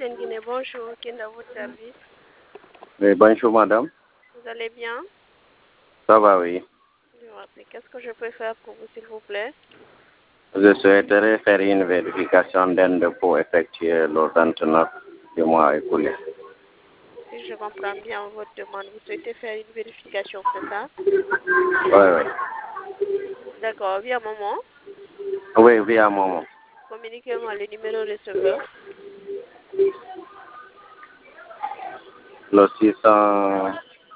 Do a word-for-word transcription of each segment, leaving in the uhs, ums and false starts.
Guinée, bonjour, qui est à votre service? Oui, bonjour madame. Vous allez bien? Ça va, oui. Qu'est-ce que je peux faire pour vous, s'il vous plaît? Je souhaiterais faire une vérification d'un dépôt effectué le vingt-neuf du mois écoulé. Si je comprends bien votre demande, vous souhaitez faire une vérification, c'est ça? Oui, oui. D'accord, via moment. Oui, via moment. Communiquez-moi le numéro receveur. Le six cents...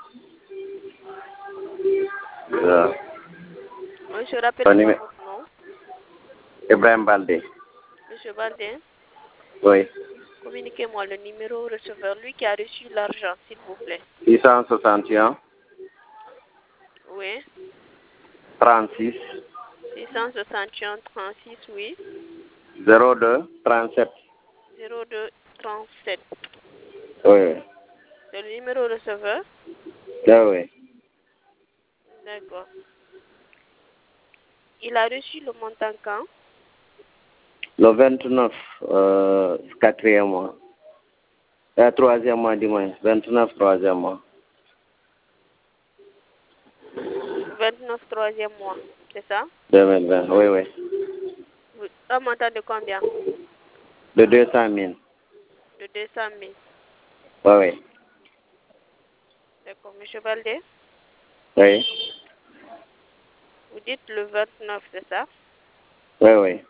Euh, Oui, je rappelle numé... votre nom. Ibrahim Baldé. Monsieur Baldé. Oui. Communiquez-moi le numéro receveur, lui qui a reçu l'argent, s'il vous plaît. six cent soixante et un. Oui. trente-six. six cent soixante et un trente-six, oui. zéro deux trente-sept. zéro deux trente-sept. Oui. C'est le numéro receveur? Oui, oui. D'accord. Il a reçu le montant quand? Le vingt-neuf, euh, quatrième mois. Euh, troisième mois, du moins. vingt-neuf, troisième mois. vingt-neuf, troisième mois, c'est ça? deux mille vingt, oui, oui. Vous- Un montant de combien? De deux cent mille. De deux cent mille. Oui, oui. D'accord. Monsieur Baldé, Oui. vous dites le vingt-neuf, c'est ça? Oui, oui.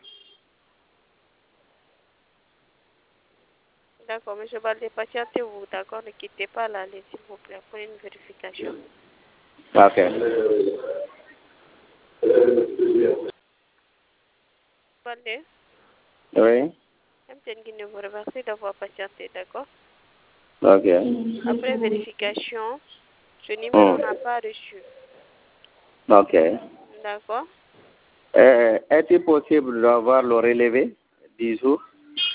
D'accord. Monsieur Baldé, patientez-vous, d'accord? Ne quittez pas la ligne, s'il vous plaît, pour une vérification. Ok. Baldé, Oui. M T N Guinée vous remercie d'avoir patienté, d'accord? Ok. Après vérification, ce numéro Hmm. n'a pas reçu. Ok. D'accord? Euh, Est-il possible d'avoir le relevé dix jours?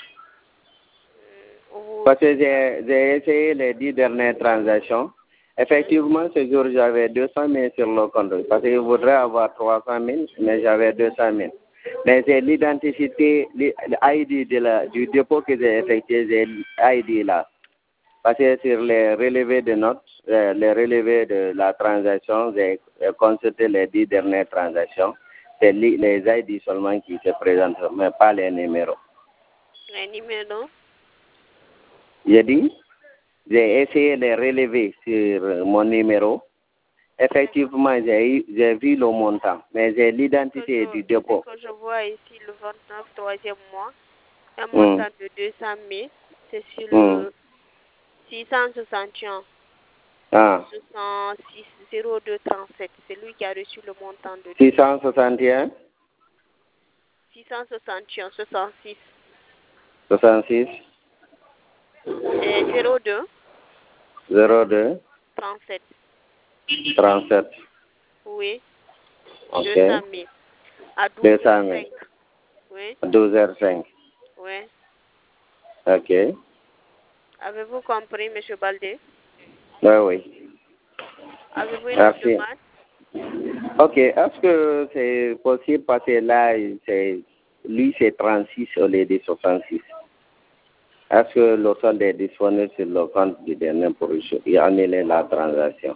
Hmm, vous- Parce que j'ai j'ai essayé les dix dernières transactions. Effectivement, ce jour, j'avais deux cent mille sur le compte. Parce que je voudrais avoir trois cent mille, mais j'avais deux cent mille. Mais c'est l'identité, l'I D de la, du dépôt que j'ai effectué, j'ai l'I D là. Parce que sur les relevés de notes, euh, les relevés de la transaction, j'ai euh, consulté les dix dernières transactions. C'est li- les I D seulement qui se présentent, mais pas les numéros. les numéros? J'ai dit, j'ai essayé de relever sur euh, mon numéro. Effectivement, j'ai eu- j'ai vu le montant, mais j'ai Ce que l'identité je, du dépôt. ce que je vois ici, le vingt-neuf, troisième mois, un Hmm. montant de deux cent mille, c'est sur Hmm. le six cent soixante et un, Ah, soixante-six, zéro deux trente-sept. C'est lui qui a reçu le montant de six cent soixante et un, six cent soixante et un, soixante-six, soixante-six, et zéro deux zéro deux, trente-sept. trente-sept. Oui, Ok. deux cent mille. À douze deux cent heures mille. cinq. Oui, douze heures cinq. oui. Ok. Avez-vous compris, Monsieur Baldé? Oui, oui. Avez-vous une autre Merci. demande? Ok. Est-ce que c'est possible parce que là, c'est, lui, c'est trente-six au lieu de soixante-six. Est-ce que le solde est disponible sur le compte du dernier pour y annuler la transaction?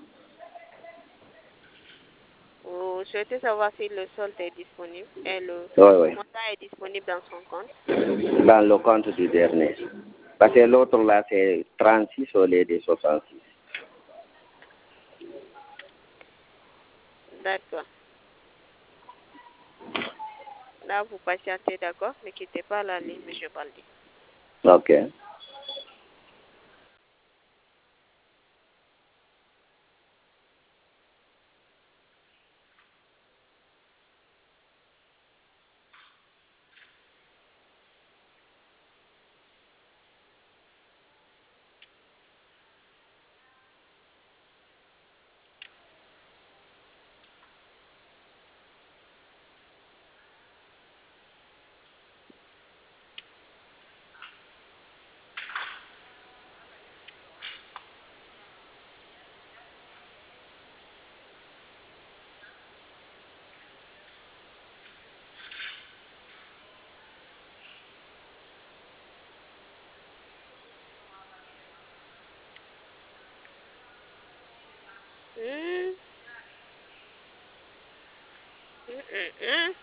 Vous souhaitez savoir si le solde est disponible et le Oui, oui. montant est disponible dans son compte? Dans le compte du dernier. Parce que l'autre là, c'est trente-six au lieu de soixante-six. D'accord. Là, vous patientez, d'accord? Ne quittez pas la ligne, Monsieur Baldé. Ok. Mm-mm.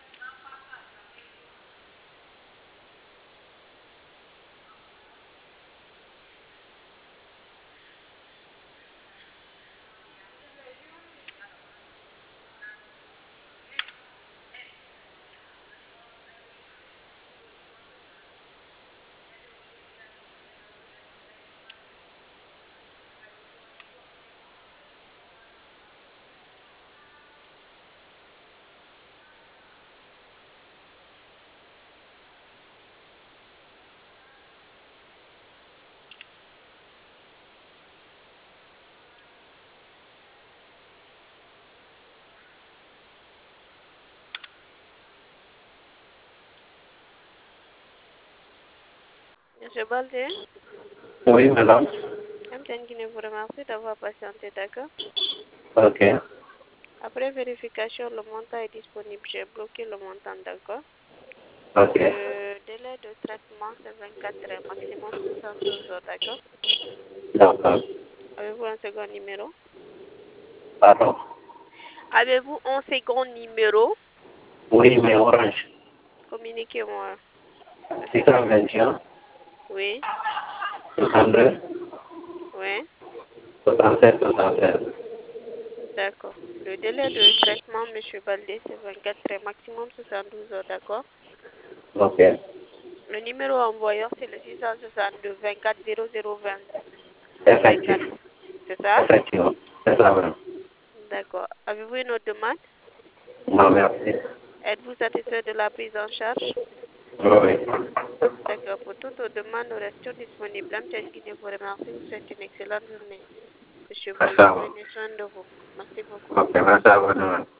Monsieur Baldé, Oui, madame. Amten Guinée vous remercie d'avoir patienté, d'accord? Ok. Après vérification, le montant est disponible. J'ai bloqué le montant, d'accord? Ok. Le délai de traitement, c'est vingt-quatre heures, maximum soixante-douze heures, d'accord? D'accord. Avez-vous un second numéro? Pardon? Avez-vous un second numéro? Oui, mais orange. Communiquez-moi. six cent vingt et un, Oui, soixante-deux, oui, soixante-sept, soixante-seize. d'accord. Le délai de traitement, Monsieur Baldé, c'est vingt-quatre heures, maximum soixante-douze heures, d'accord? Ok. Le numéro envoyeur, c'est le six cent soixante-deux vingt-quatre zéro zéro vingt Effectif. vingt-quatre. C'est ça? Effectivement. C'est ça, madame. D'accord. Avez-vous une autre demande? Non, merci. Êtes-vous satisfait de la prise en charge? Oui. D'accord. Pour toute autre demande, nous restons disponibles. Amten Guinée vous remercie. Vous souhaite une excellente journée. Monsieur Merci Baldé, à vous. prenez soin de vous. Merci beaucoup. Ok, merci à vous, madame.